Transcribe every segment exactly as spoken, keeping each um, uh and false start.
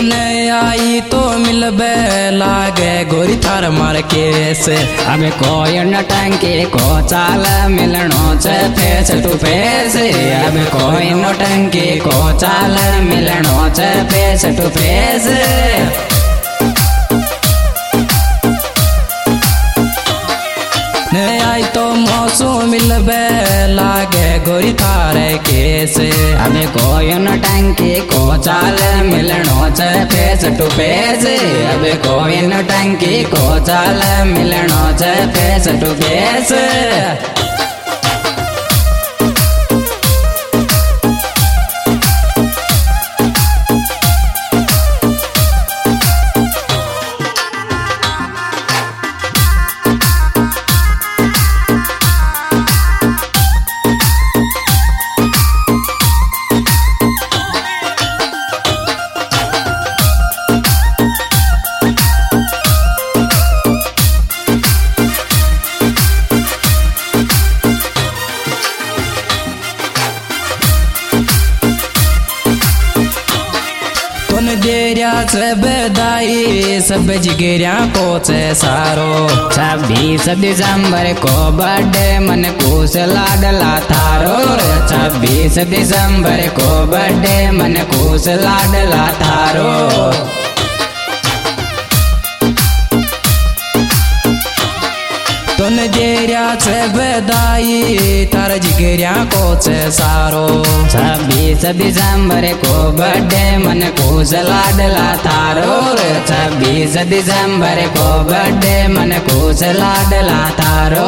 ने आई तो मिलबे लागे गोरी थार मार केस। अब कोई नौटंकी को चाल मिलनो चे फेस टू फेस। अब कोई नौटंकी को चाल मिलनो चे फेस टू फेस। ने आई तो मौसू मिलबे लागे गोरी थारे केस। अब कोई नौटंकी को चाल मिलनो चे फेस टू फेस। अब कोई नौटंकी को चाल मिलनो चे फेस टू फेस। देरिया से बधाई सब जिगरिया को से सारो। छब्बीस दिसंबर को बर्थडे मन खुश लाडला थारो। छब्बीस दिसंबर को बर्थडे मन खुश लाडला थारो। तुन देरिया से बधाई तार जिगरिया को से सारो। छब्बीस दिसंबर को बर्थडे मन खुश लाडला थारो। छब्बीस दिसंबर को बर्थडे मन खुश लाडला थारो।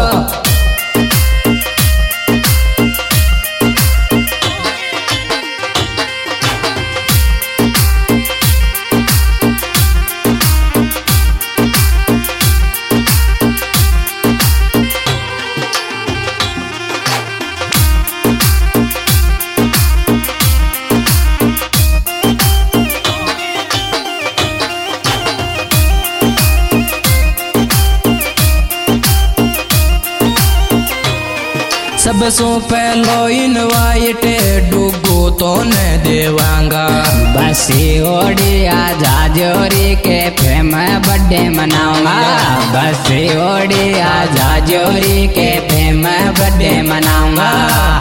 सब सो पहलो इनवाइट डुगो तो ने देवांगा। बसी ओडिया जाजोरी के फेम बर्थडे मनाऊंगा। बसी ओडिया जाजोरी के फेम बर्थडे मनाऊंगा।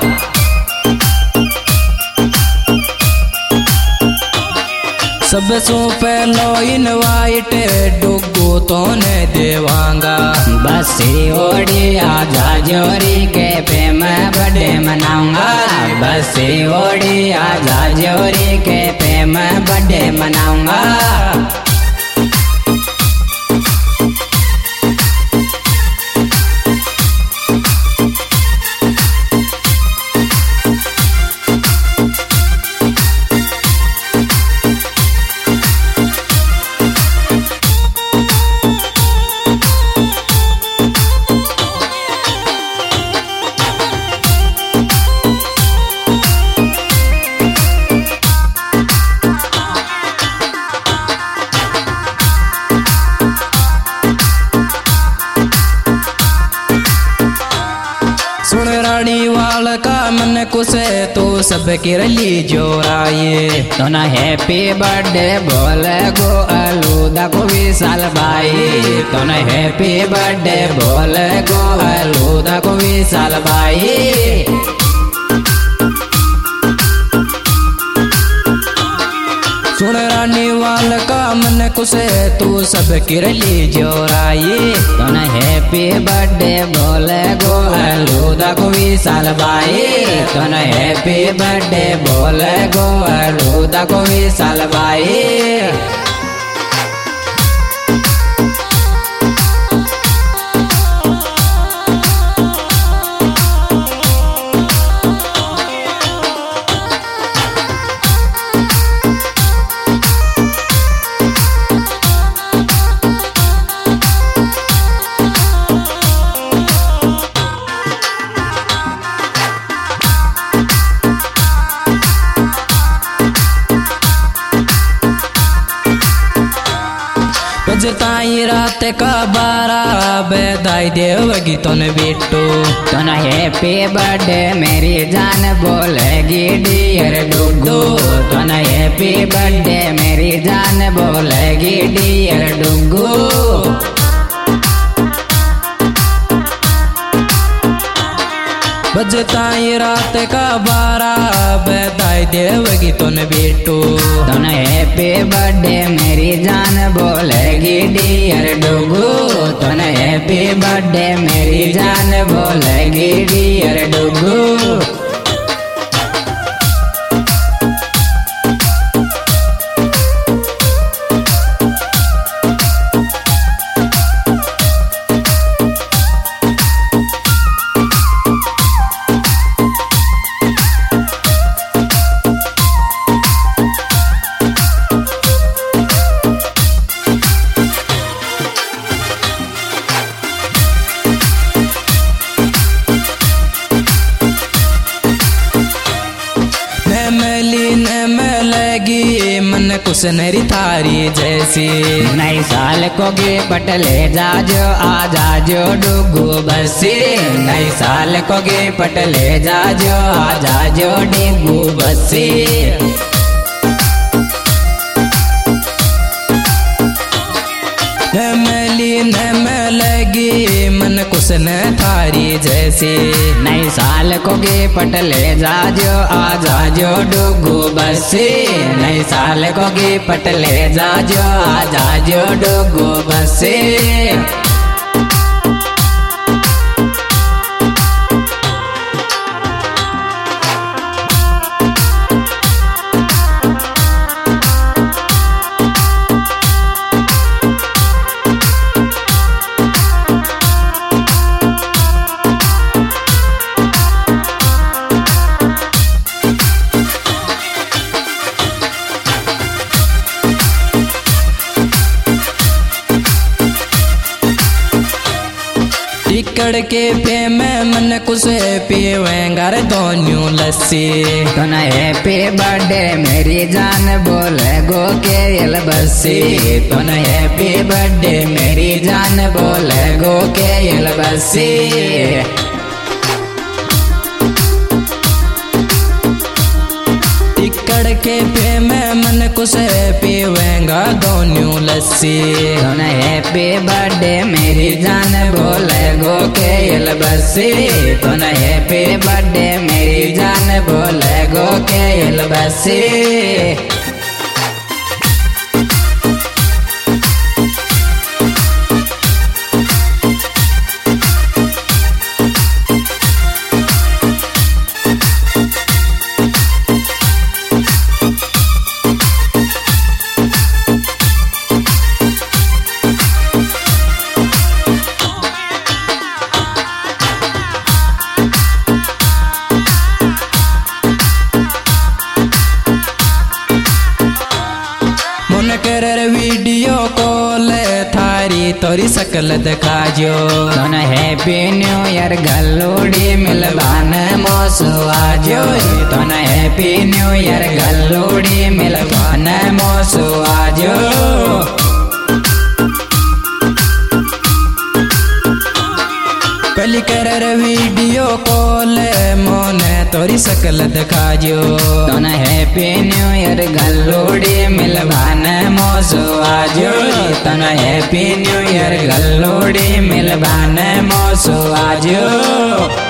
सब सो पहलो इनवाइट डुगो तो ने देवांगा। बसी ओडिया जाजोरी के फेम बर्थडे मनाऊंगा। बसी ओडिया जाजोरी के फेम बर्थडे मनाऊंगा। सुन रानी वाल का मन कुसे तो सब की रली जोराए। तो ना हैप्पी बर्थडे बोले गो अलूदा को विशाल भाई। तो ना हैप्पी बर्थडे बोले गो अलूदा को विशाल भाई। सुन रानी वाल का मन कुसे तू सब किरली जोराई। तो ना हैप्पी बर्थडे बोले गो अलूदा को विशाल भाई। तो ना हैप्पी बर्थडे बोले गो अलूदा को विशाल भाई। बजताई रात का बारह बधाई देवगी तोने बेटो। तो ना हैप्पी बर्थडे मेरी जान बोलेगी डियर डुगू। तो ना हैप्पी बर्थडे मेरी जान बोलेगी डियर डुगू। बजता ये रात का बारह बधाई देवगी तुन बेटू। तुन हैप्पी बर्थडे मेरी जान बोलेगी डियर डुगू। तुन हैप्पी बर्थडे मेरी जान बोलेगी डियर डुगू। मन कुछ नरी थारी जैसी। नई साल को गिफ्ट ले जाजो आ जाजो डुगू बसी। नई साल को गिफ्ट ले जाजो आ जाजो डिगू बसी। नमली नम लगी मन कुछ न थारी जैसी। नई साल को गिफ्ट ले जाजो आ जाजो डुगू बसी। नई साल को गिफ्ट ले जाजो आ जाजो डुगू बसी। टिकड़ के पे में मन कुछ पीवेंगर दोनों लस्सी। तुन हैप्पी बर्थडे मेरी जान बोले गो के यल बसी। तुन हैप्पी बर्थडे मेरी जान बोले गो के यल बसी। टिकड़ के पे में मन कुछ पीवेंगा दोनों लस्सी। तुन हैप्पी बर्थडे मेरी जान बोले गो के यल बसी। तुन हैप्पी बर्थडे मेरी जान बोले गो के यल बसी। वीडियो कॉल थारी तोरी सकल दिखाजो। तुन हैप्पी न्यू ईयर गलोड़ी मिलवान मोसो आजो। तुन हैप्पी न्यू ईयर गलोड़ी मिलवान मोसो आजो। पहली कर वीडियो कॉल मोने तोरी सकल दिखाजो। तुन हैप्पी न्यू ईयर गलोड़ी मिलवान मोसो आजो। तुन हैप्पी न्यू ईयर गलोड़ी मिलवान मोसो आजो।